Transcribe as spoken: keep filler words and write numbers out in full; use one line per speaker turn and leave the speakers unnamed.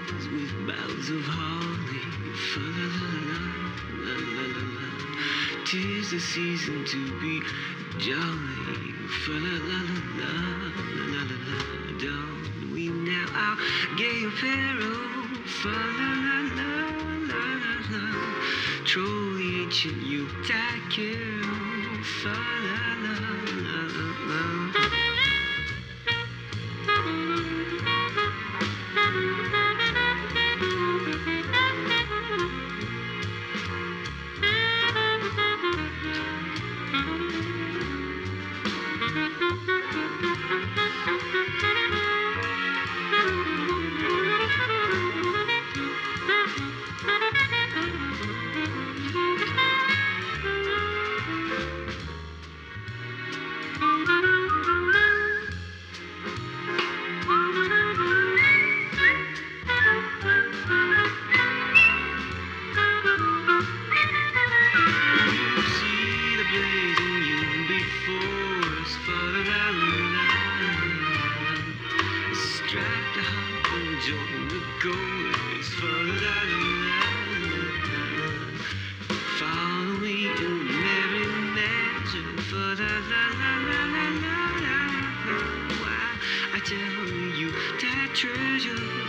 rose with boughs of holly. Fa la la la la la la. 'Tis the season to be jolly. Fa la la la la la la la. Don't we now our gay apparel? Fa la la la la la la. Troll the ancient Yuletide carol. Fa la la la la la. I tell you that treasure